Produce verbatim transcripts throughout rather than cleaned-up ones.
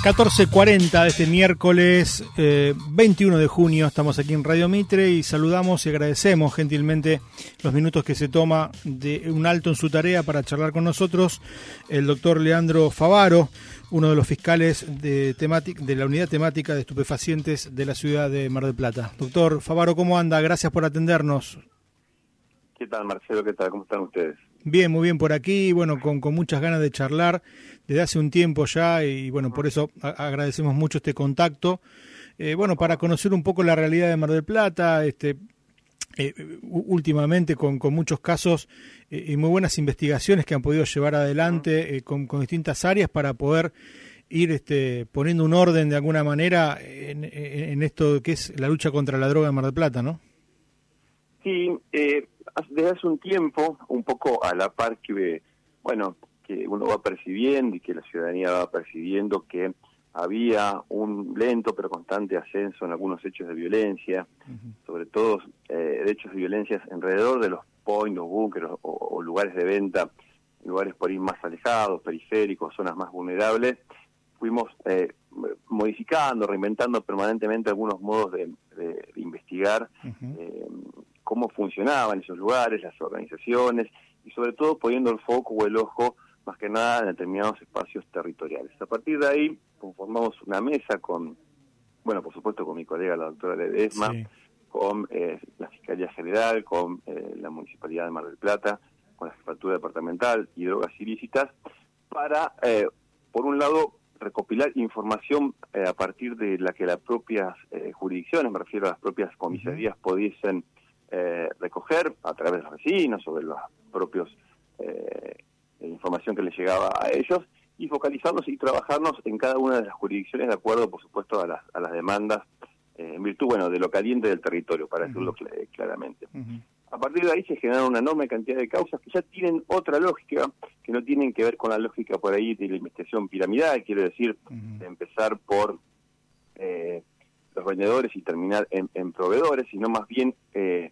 catorce cuarenta de este miércoles eh, veintiuno de junio, estamos aquí en Radio Mitre y saludamos y agradecemos gentilmente los minutos que se toma de un alto en su tarea para charlar con nosotros el doctor Leandro Favaro, uno de los fiscales de, temática, de la unidad temática de estupefacientes de la ciudad de Mar del Plata. Doctor Favaro, ¿cómo anda? Gracias por atendernos. ¿Qué tal, Marcelo? ¿Qué tal? ¿Cómo están ustedes? Bien, muy bien por aquí, bueno, con, con muchas ganas de charlar desde hace un tiempo ya y bueno, por eso a, agradecemos mucho este contacto. Eh, bueno, para conocer un poco la realidad de Mar del Plata, este, eh, últimamente con, con muchos casos eh, y muy buenas investigaciones que han podido llevar adelante eh, con, con distintas áreas para poder ir este, poniendo un orden de alguna manera en, en, en esto que es la lucha contra la droga en Mar del Plata, ¿no? Sí, eh, desde hace un tiempo, un poco a la par que, bueno, que uno va percibiendo y que la ciudadanía va percibiendo que había un lento pero constante ascenso en algunos hechos de violencia, uh-huh. sobre todo eh, de hechos de violencia alrededor de los points, los búnkeres o, o lugares de venta, lugares por ahí más alejados, periféricos, zonas más vulnerables. Fuimos eh, modificando, reinventando permanentemente algunos modos de, de, de investigar uh-huh. eh, cómo funcionaban esos lugares, las organizaciones, y sobre todo poniendo el foco o el ojo más que nada en determinados espacios territoriales. A partir de ahí conformamos una mesa con, bueno, por supuesto con mi colega la doctora Ledesma, sí. con eh, la Fiscalía General, con eh, la Municipalidad de Mar del Plata, con la Jefatura Departamental y Drogas Ilícitas, para, eh, por un lado, recopilar información eh, a partir de la que las propias eh, jurisdicciones, me refiero a las propias comisarías, uh-huh. pudiesen eh, recoger a través de los vecinos o de los propios eh, información que les llegaba a ellos, y focalizarnos y trabajarnos en cada una de las jurisdicciones de acuerdo, por supuesto, a las, a las demandas, eh, en virtud, bueno, de lo caliente del territorio, para uh-huh. decirlo cl- claramente. Uh-huh. A partir de ahí se generaron una enorme cantidad de causas que ya tienen otra lógica, que no tienen que ver con la lógica por ahí de la investigación piramidal, quiero decir, uh-huh. de empezar por eh, los vendedores y terminar en, en proveedores, sino más bien eh,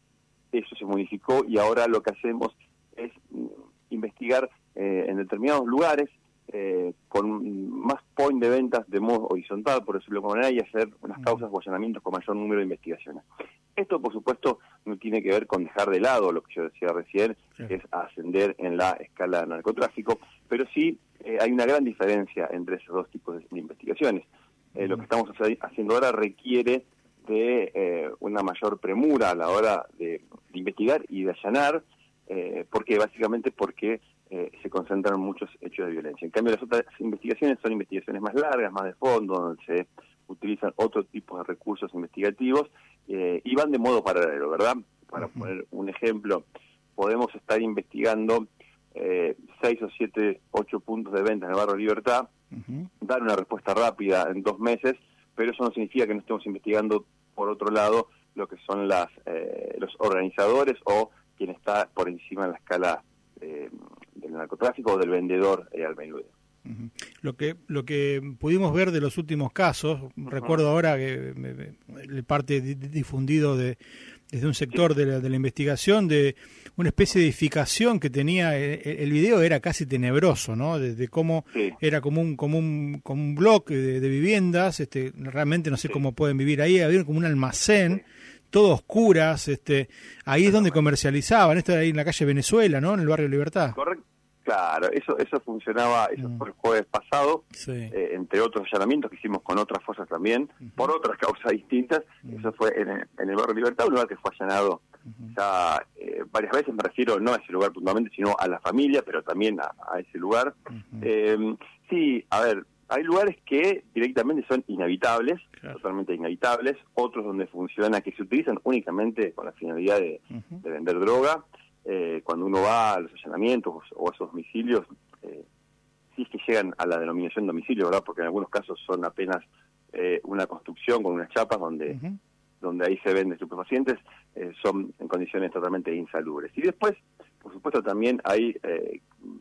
eso se modificó y ahora lo que hacemos es investigar eh, en determinados lugares eh, con más point de ventas de modo horizontal, por decirlo de alguna manera, y hacer unas causas o allanamientos con mayor número de investigaciones. Esto, por supuesto, no tiene que ver con dejar de lado lo que yo decía recién, sí. que es ascender en la escala de narcotráfico, pero sí eh, hay una gran diferencia entre esos dos tipos de, de investigaciones. Eh, uh-huh. Lo que estamos haciendo ahora requiere de eh, una mayor premura a la hora de, de investigar y de allanar, Eh, porque básicamente porque eh, se concentran muchos hechos de violencia. En cambio, las otras investigaciones son investigaciones más largas, más de fondo, donde se utilizan otro tipo de recursos investigativos eh, y van de modo paralelo, ¿verdad? Para uh-huh. poner un ejemplo, podemos estar investigando eh, seis o siete, ocho puntos de venta en el barrio Libertad, uh-huh. dar una respuesta rápida en dos meses, pero eso no significa que no estemos investigando, por otro lado, lo que son las eh, los organizadores o quien está por encima de la escala eh, del narcotráfico o del vendedor eh, al menudeo. Uh-huh. Lo que lo que pudimos ver de los últimos casos, uh-huh. recuerdo ahora que el parte difundido de desde un sector sí. de, la, de la investigación de una especie de edificación que tenía, el, el video era casi tenebroso, ¿no? De, de cómo sí. era como un como un como un bloque de, de viviendas, este realmente no sé sí. cómo pueden vivir ahí, había como un almacén. Sí. Todo oscuras, este, ahí es donde comercializaban, esto ahí en la calle Venezuela, ¿no? En el barrio Libertad. Correcto, claro, eso eso funcionaba, eso mm. fue el jueves pasado, sí. eh, entre otros allanamientos que hicimos con otras fuerzas también, uh-huh. por otras causas distintas, uh-huh. eso fue en, en el barrio Libertad, un lugar que fue allanado uh-huh. ya eh, varias veces, me refiero no a ese lugar puntualmente, sino a la familia, pero también a, a ese lugar. Uh-huh. Eh, sí, a ver, hay lugares que directamente son inhabitables, claro. totalmente inhabitables, otros donde funciona, que se utilizan únicamente con la finalidad de, uh-huh. de vender droga. Eh, cuando uno va a los allanamientos o a esos domicilios, eh, sí es que llegan a la denominación domicilio, ¿verdad? Porque en algunos casos son apenas eh, una construcción con unas chapas donde, uh-huh. donde ahí se venden estupefacientes, eh, son en condiciones totalmente insalubres. Y después, por supuesto, también hay Eh,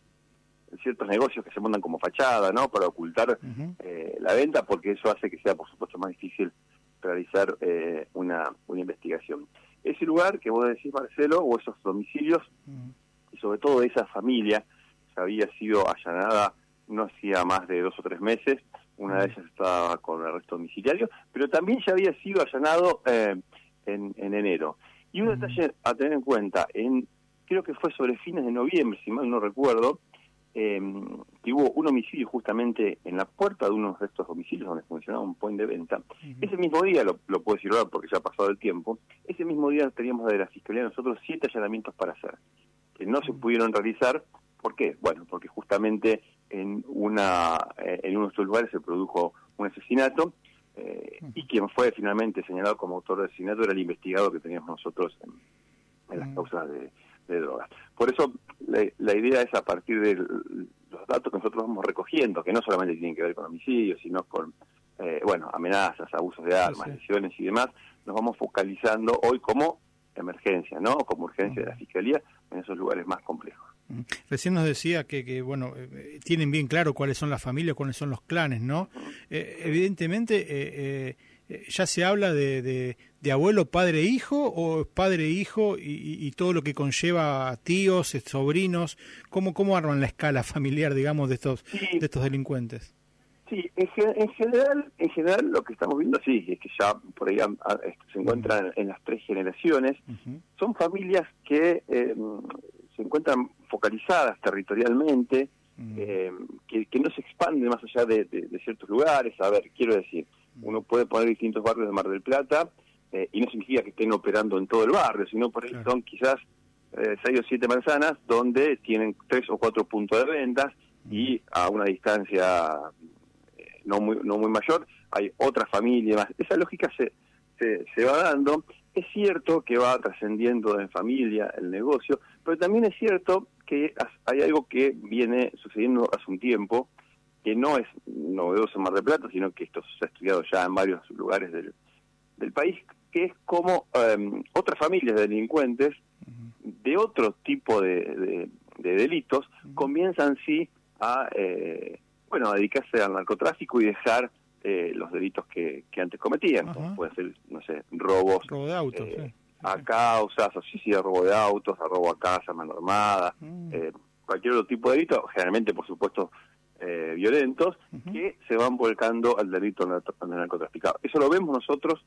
ciertos negocios que se montan como fachada, ¿no? Para ocultar uh-huh. eh, la venta, porque eso hace que sea, por supuesto, más difícil realizar eh, una, una investigación. Ese lugar que vos decís, Marcelo, o esos domicilios, uh-huh. y sobre todo esa familia, había sido allanada no hacía más de dos o tres meses, una de ellas estaba con arresto domiciliario, pero también ya había sido allanado eh, en, en enero. Y un detalle a tener en cuenta, en creo que fue sobre fines de noviembre, si mal no recuerdo, eh, que hubo un homicidio justamente en la puerta de uno de estos domicilios donde funcionaba un point de venta. Uh-huh. Ese mismo día, lo, lo puedo decir ahora porque ya ha pasado el tiempo, ese mismo día teníamos de la Fiscalía nosotros siete allanamientos para hacer, que no uh-huh. se pudieron realizar. ¿Por qué? Bueno, porque justamente en una eh, en uno de estos lugares se produjo un asesinato eh, uh-huh. y quien fue finalmente señalado como autor del asesinato era el investigado que teníamos nosotros en, en las uh-huh. causas de de drogas. Por eso la, la idea es, a partir de los datos que nosotros vamos recogiendo, que no solamente tienen que ver con homicidios, sino con eh, bueno, amenazas, abusos de armas, sí, sí. lesiones y demás, nos vamos focalizando hoy como emergencia, ¿no? Como urgencia uh-huh. de la Fiscalía en esos lugares más complejos. Uh-huh. Recién nos decía que, que bueno, eh, tienen bien claro cuáles son las familias, cuáles son los clanes, ¿no? Uh-huh. Eh, evidentemente, eh, eh, ya se habla de, de, de abuelo, padre, hijo, o padre, hijo y, y, y todo lo que conlleva a tíos, sobrinos. ¿Cómo, cómo arman la escala familiar, digamos, de estos, sí. de estos delincuentes? Sí, en, en general, en general lo que estamos viendo, sí, es que ya por ahí a, a, se encuentran uh-huh. en las tres generaciones. Uh-huh. Son familias que eh, se encuentran focalizadas territorialmente, uh-huh. eh, que, que no se expanden más allá de, de, de ciertos lugares. A ver, quiero decir, uh-huh. uno puede poner distintos barrios de Mar del Plata eh, y no significa que estén operando en todo el barrio, sino por ahí claro. son quizás eh, seis o siete manzanas donde tienen tres o cuatro puntos de ventas uh-huh. y a una distancia no muy no muy mayor, hay otra familia más. Esa lógica se, se, se va dando. Es cierto que va trascendiendo en familia el negocio, pero también es cierto que hay algo que viene sucediendo hace un tiempo, que no es novedoso en Mar del Plata, sino que esto se ha estudiado ya en varios lugares del, del país, que es como um, otras familias de delincuentes de otro tipo de, de, de delitos comienzan sí a... Eh, bueno, a dedicarse al narcotráfico y dejar eh, los delitos que, que antes cometían. Como puede ser, no sé, robos robo de autos, eh, sí. a causas, o sí, sí, a robo de autos, a robo a casa, mano armada, mm. eh, cualquier otro tipo de delito, generalmente, por supuesto, eh, violentos, uh-huh. que se van volcando al delito del narcotraficado. Eso lo vemos nosotros,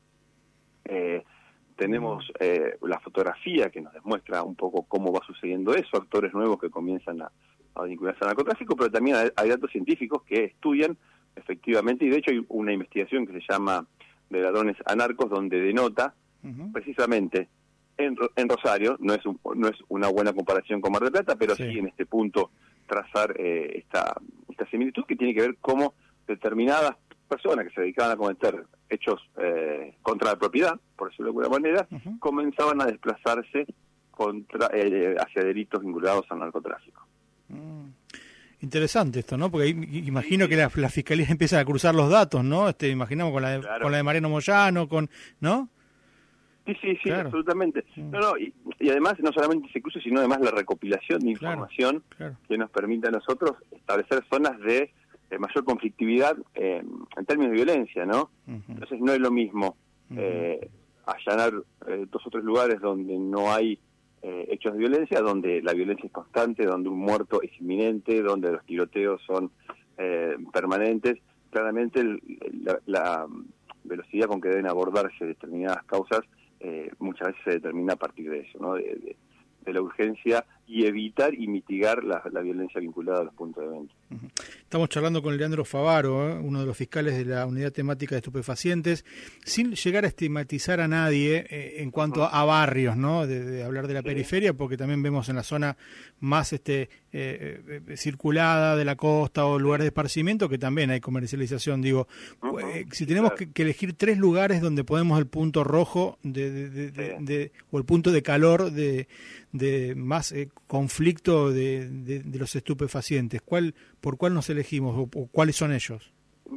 eh, tenemos eh, la fotografía que nos demuestra un poco cómo va sucediendo eso, actores nuevos que comienzan a a vincularse al narcotráfico, pero también hay, hay datos científicos que estudian efectivamente, y de hecho hay una investigación que se llama de ladrones a narcos, donde denota uh-huh. precisamente en, en Rosario, no es un, no es una buena comparación con Mar del Plata, pero sí, sí en este punto trazar eh, esta, esta similitud que tiene que ver cómo determinadas personas que se dedicaban a cometer hechos eh, contra la propiedad, por decirlo de alguna manera, uh-huh. comenzaban a desplazarse contra eh, hacia delitos vinculados al narcotráfico. Mm. Interesante esto, ¿no? Porque imagino sí. que la, la fiscalía empieza a cruzar los datos, ¿no? Este, imaginamos con la de, claro. con la de Mariano Moyano, con, ¿no? Sí, sí, sí, claro. absolutamente. Mm. No, no, y, y además no solamente se cruza, sino además la recopilación de información claro, claro. que nos permite a nosotros establecer zonas de, de mayor conflictividad eh, en términos de violencia, ¿no? Uh-huh. Entonces no es lo mismo uh-huh. eh, allanar eh, dos o tres lugares donde no hay Eh, hechos de violencia, donde la violencia es constante, donde un muerto es inminente, donde los tiroteos son eh, permanentes. Claramente el, la, la velocidad con que deben abordarse determinadas causas eh, muchas veces se determina a partir de eso, ¿no? de, de, de la urgencia y evitar y mitigar la, la violencia vinculada a los puntos de venta. Estamos charlando con Leandro Favaro, ¿eh? uno de los fiscales de la Unidad Temática de Estupefacientes, sin llegar a estigmatizar a nadie eh, en cuanto a, a barrios, ¿no? De, de hablar de la sí. periferia, porque también vemos en la zona más este eh, eh, circulada de la costa o lugares de esparcimiento que también hay comercialización. Digo, uh-huh. eh, si tenemos claro. que, que elegir tres lugares donde podemos el punto rojo de, de, de, de, sí. de, o el punto de calor de, de más eh, conflicto de, de, de los estupefacientes, ¿cuál por cuál nos elegimos o, o cuáles son ellos?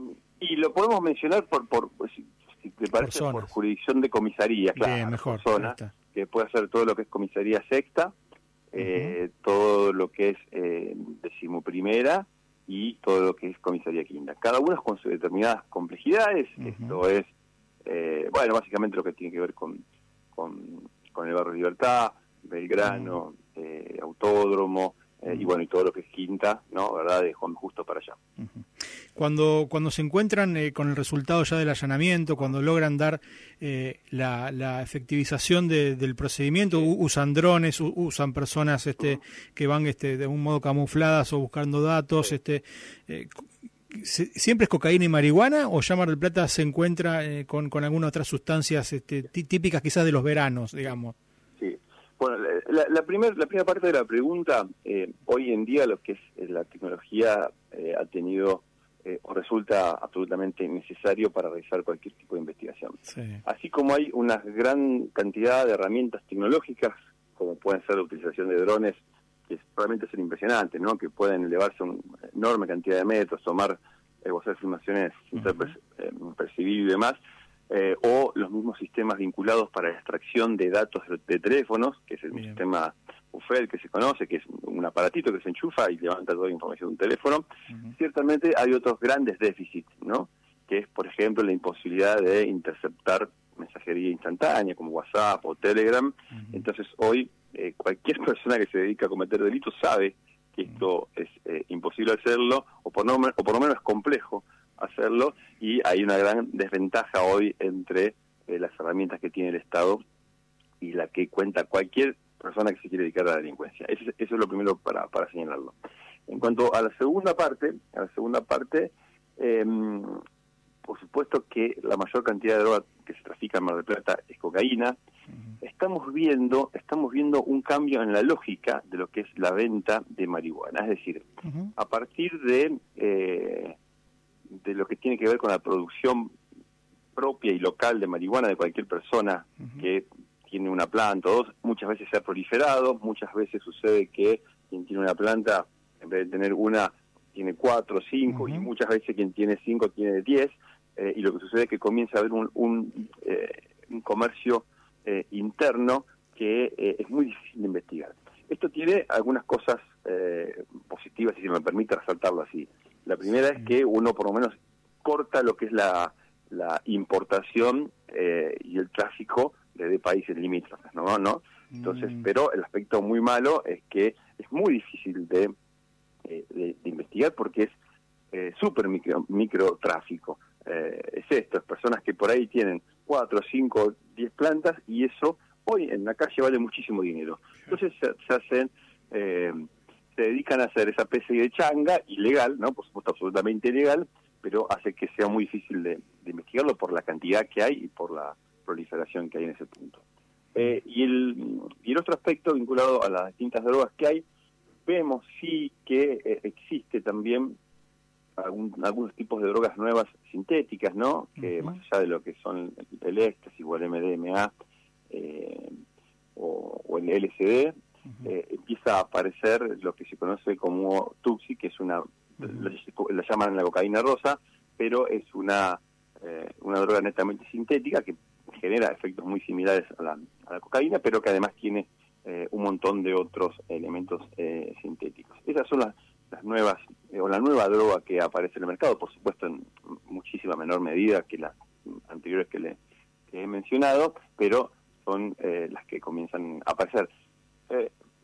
Y lo podemos mencionar por, por si, si te parece, por, por jurisdicción de comisaría, claro, bien, mejor, zona, que puede hacer todo lo que es comisaría sexta, uh-huh. eh, todo lo que es eh, decimoprimera y todo lo que es comisaría quinta. Cada uno con sus determinadas complejidades, uh-huh. esto es, eh, bueno, básicamente lo que tiene que ver con, con, con el barrio Libertad, Belgrano, uh-huh. eh, Autódromo, eh, uh-huh. y bueno, y todo lo que es quinta, ¿no? ¿Verdad? De Juan Justo para allá. Uh-huh. cuando cuando se encuentran eh, con el resultado ya del allanamiento, cuando logran dar eh, la, la efectivización de, del procedimiento, usan drones, usan personas este, que van este, de un modo camufladas o buscando datos, este, eh, ¿siempre es cocaína y marihuana o ya Mar del Plata se encuentra eh, con, con algunas otras sustancias este, típicas quizás de los veranos, digamos? Sí. Bueno, la, la, primer, la primera parte de la pregunta, eh, hoy en día lo que es la tecnología eh, ha tenido eh, o resulta absolutamente necesario para realizar cualquier tipo de investigación. Sí. Así como hay una gran cantidad de herramientas tecnológicas, como pueden ser la utilización de drones, que realmente son impresionantes, ¿no? Que pueden elevarse una enorme cantidad de metros, tomar, eh, o hacer filmaciones sin ser uh-huh. eh, percibido y demás, eh, o los mismos sistemas vinculados para la extracción de datos de, de teléfonos, que es el Bien. sistema U F E D que se conoce, que es un aparatito que se enchufa y levanta toda la información de un teléfono. Uh-huh. Ciertamente hay otros grandes déficits, ¿no? Que es, por ejemplo, la imposibilidad de interceptar mensajería instantánea como WhatsApp o Telegram. Uh-huh. Entonces hoy eh, cualquier persona que se dedica a cometer delitos sabe que esto uh-huh. es eh, imposible hacerlo, o por, no, o por lo menos es complejo hacerlo, y hay una gran desventaja hoy entre eh, las herramientas que tiene el Estado y la que cuenta cualquier persona que se quiere dedicar a la delincuencia. Eso, eso es lo primero para, para señalarlo. En cuanto a la segunda parte, a la segunda parte, eh, por supuesto que la mayor cantidad de droga que se trafica en Mar del Plata es cocaína. Uh-huh. Estamos viendo, estamos viendo un cambio en la lógica de lo que es la venta de marihuana. Es decir, uh-huh. a partir de eh, de lo que tiene que ver con la producción propia y local de marihuana de cualquier persona uh-huh. que tiene una planta o dos, muchas veces se ha proliferado, muchas veces sucede que quien tiene una planta, en vez de tener una, tiene cuatro o cinco, uh-huh. y muchas veces quien tiene cinco tiene diez, eh, y lo que sucede es que comienza a haber un, un, eh, un comercio eh, interno que eh, es muy difícil de investigar. Esto tiene algunas cosas eh, positivas, si se me permite resaltarlo así. La primera sí. es que uno por lo menos corta lo que es la, la importación eh, y el tráfico de, de países limítrofes, ¿no? ¿no? Entonces, mm. pero el aspecto muy malo es que es muy difícil de, eh, de, de investigar porque es eh, súper micro, microtráfico. Eh, es esto, es personas que por ahí tienen cuatro, cinco, diez plantas y eso hoy en la calle vale muchísimo dinero. Entonces se, se hacen... Eh, se dedican a hacer esa especie de changa ilegal, ¿no? Por supuesto absolutamente ilegal, pero hace que sea muy difícil de, de investigarlo por la cantidad que hay y por la proliferación que hay en ese punto. Eh, y, el, y el otro aspecto vinculado a las distintas drogas que hay, vemos sí que eh, existe también algún, algunos tipos de drogas nuevas sintéticas, ¿no? Que uh-huh. más allá de lo que son el éxtasis o el M D M A eh, o, o el L S D, Uh-huh. Eh, empieza a aparecer lo que se conoce como Tuxi, que es una, uh-huh. la llaman la cocaína rosa, pero es una eh, una droga netamente sintética que genera efectos muy similares a la, a la cocaína, pero que además tiene eh, un montón de otros elementos eh, sintéticos. Esas son las, las nuevas, eh, o la nueva droga que aparece en el mercado, por supuesto en muchísima menor medida que las anteriores que le que he mencionado, pero son eh, las que comienzan a aparecer. Eh,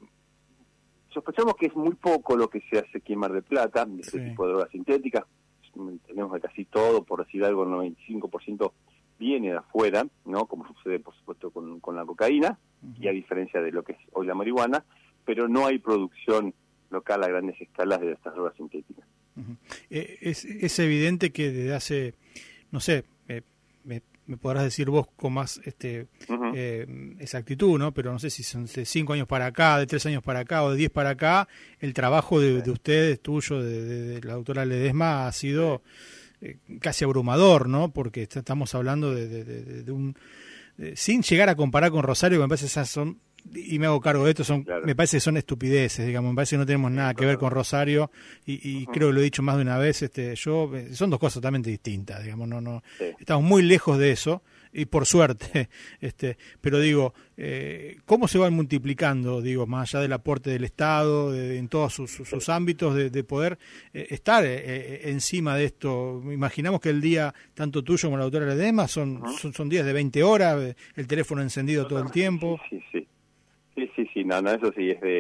sospechamos que es muy poco lo que se hace aquí en Mar del Plata, de este sí. tipo de drogas sintéticas. Tenemos que casi todo, por decir algo, el noventa y cinco por ciento viene de afuera, ¿no? Como sucede, por supuesto, con, con la cocaína, uh-huh. y a diferencia de lo que es hoy la marihuana, pero no hay producción local a grandes escalas de estas drogas sintéticas. Uh-huh. Eh, es, es evidente que desde hace, no sé, eh, me, me podrás decir vos con más este uh-huh. eh, exactitud, ¿no? Pero no sé si son de cinco años para acá, de tres años para acá o de diez para acá, el trabajo de, de ustedes, tuyo, de, de, de la doctora Ledesma, ha sido eh, casi abrumador, ¿no? Porque estamos hablando de, de, de, de un... De, sin llegar a comparar con Rosario, me parece que esas son... y me hago cargo de esto, son claro. me parece que son estupideces, digamos, me parece que no tenemos nada que ver con Rosario y, y uh-huh. creo que lo he dicho más de una vez, este yo son dos cosas totalmente distintas, digamos, no no sí. estamos muy lejos de eso y por suerte, este pero digo, eh, ¿cómo se van multiplicando, digo, más allá del aporte del Estado, de, en todos sus, sus, sus ámbitos, de, de poder eh, estar eh, encima de esto? Imaginamos que el día, tanto tuyo como la doctora Ledesma, son, uh-huh. son, son días de veinte horas, el teléfono encendido todo el tiempo. Sí, sí, sí. Sí, sí, sí, no, no, eso sí es de,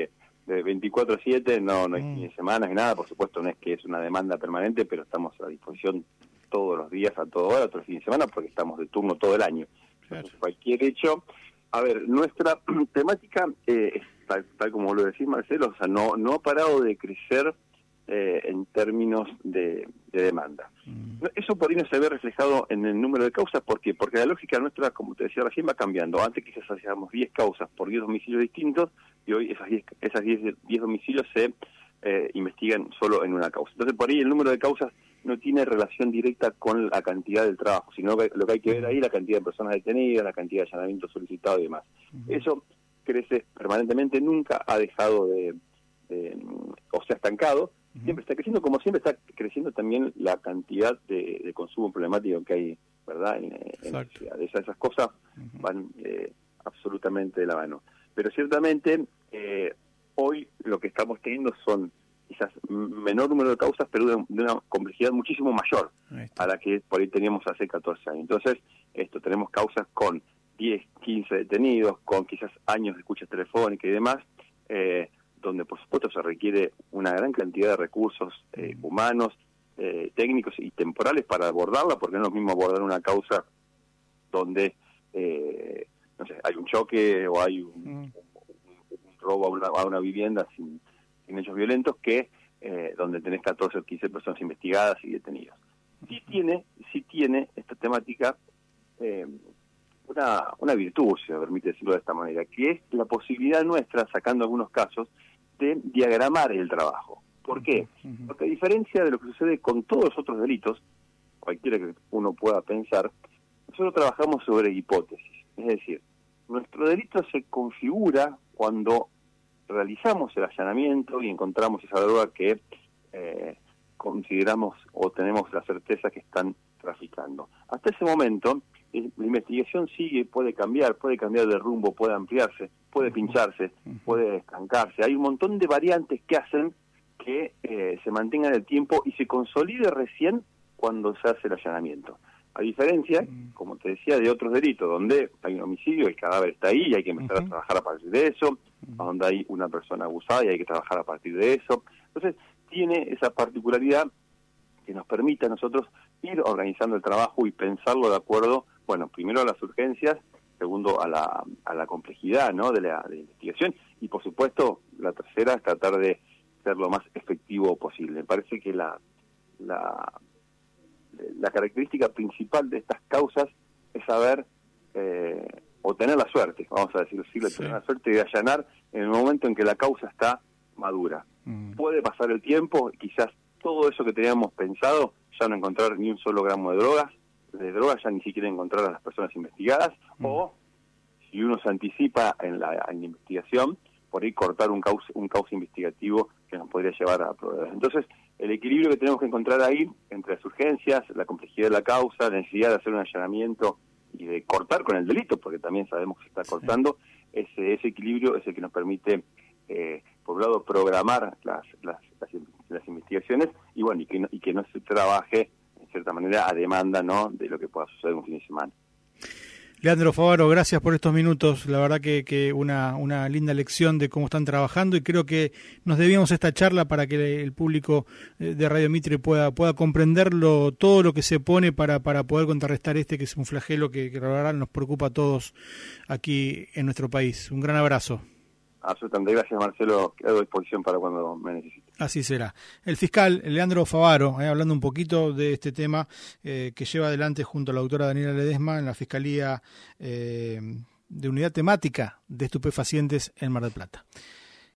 de veinticuatro siete, no, no hay mm. fines de semana ni nada, por supuesto no es que es una demanda permanente, pero estamos a disposición todos los días, a toda hora, otros fines de semana, porque estamos de turno todo el año. Claro. Entonces, cualquier hecho, a ver, nuestra temática, eh, tal, tal como lo decís, Marcelo, o sea, no, no ha parado de crecer eh, en términos de, de demanda. Mm. Eso por ahí no se ve reflejado en el número de causas, ¿por qué? Porque la lógica nuestra, como te decía recién, va cambiando. Antes quizás hacíamos diez causas por diez domicilios distintos, y hoy esas diez, esas diez, diez domicilios se eh, investigan solo en una causa. Entonces, por ahí el número de causas no tiene relación directa con la cantidad del trabajo, sino que lo que hay que ver ahí es la cantidad de personas detenidas, la cantidad de allanamientos solicitados y demás. Uh-huh. Eso crece permanentemente, nunca ha dejado de, de o sea, estancado, uh-huh. siempre está creciendo, como siempre está creciendo también la cantidad de, de consumo problemático que hay, ¿verdad? En, en la ciudad. Esas, esas cosas uh-huh. van eh, absolutamente de la mano. Pero ciertamente, eh, hoy lo que estamos teniendo son quizás menor número de causas, pero de, de una complejidad muchísimo mayor a la que por ahí teníamos hace catorce años. Entonces, esto tenemos causas con diez, quince detenidos, con quizás años de escucha telefónica y demás, eh, donde por supuesto se requiere una gran cantidad de recursos eh, mm. humanos, eh, técnicos y temporales para abordarla, porque no es lo mismo abordar una causa donde, eh, no sé, hay un choque o hay un, mm. un, un, un robo a una, a una vivienda sin en hechos violentos, que eh, donde tenés catorce o quince personas investigadas y detenidas. Sí tiene, sí tiene esta temática eh, una, una virtud, si me permite decirlo de esta manera, que es la posibilidad nuestra, sacando algunos casos, de diagramar el trabajo. ¿Por qué? Porque a diferencia de lo que sucede con todos los otros delitos, cualquiera que uno pueda pensar, nosotros trabajamos sobre hipótesis. Es decir, nuestro delito se configura cuando realizamos el allanamiento y encontramos esa droga que eh, consideramos o tenemos la certeza que están traficando. Hasta ese momento, eh, la investigación sigue, puede cambiar, puede cambiar de rumbo, puede ampliarse, puede pincharse, puede estancarse. Hay un montón de variantes que hacen que eh, se mantenga en el tiempo y se consolide recién cuando se hace el allanamiento. A diferencia, como te decía, de otros delitos, donde hay un homicidio, el cadáver está ahí y hay que empezar uh-huh. a trabajar a partir de eso, uh-huh. donde hay una persona abusada y hay que trabajar a partir de eso. Entonces, tiene esa particularidad que nos permite a nosotros ir organizando el trabajo y pensarlo de acuerdo, bueno, primero a las urgencias, segundo a la, a la complejidad, ¿no?, de la, de la investigación, y por supuesto, la tercera es tratar de ser lo más efectivo posible. Me parece que la... la la característica principal de estas causas es saber eh, o tener la suerte, vamos a decirlo así, sí. tener la suerte de allanar en el momento en que la causa está madura. Mm. Puede pasar el tiempo, quizás todo eso que teníamos pensado, ya no encontrar ni un solo gramo de drogas, de drogas ya ni siquiera encontrar a las personas investigadas, mm. o si uno se anticipa en la, en la investigación, por ahí cortar un cauce, un cauce investigativo que nos podría llevar a problemas. Entonces, el equilibrio que tenemos que encontrar ahí entre las urgencias, la complejidad de la causa, la necesidad de hacer un allanamiento y de cortar con el delito, porque también sabemos que se está cortando, sí. ese, ese equilibrio es el que nos permite, eh, por un lado, programar las, las, las, las investigaciones y bueno, y que, no, y que no se trabaje, en cierta manera, a demanda, ¿no?, de lo que pueda suceder un fin de semana. Leandro Favaro, gracias por estos minutos. La verdad que, que una, una linda lección de cómo están trabajando y creo que nos debíamos esta charla para que el público de Radio Mitre pueda pueda comprenderlo, todo lo que se pone para, para poder contrarrestar este que es un flagelo que, que la verdad nos preocupa a todos aquí en nuestro país. Un gran abrazo. Absolutamente, gracias Marcelo, quedo a disposición para cuando me necesite. Así será. El fiscal Leandro Favaro, eh, hablando un poquito de este tema eh, que lleva adelante junto a la doctora Daniela Ledesma en la Fiscalía eh, de Unidad Temática de Estupefacientes en Mar del Plata.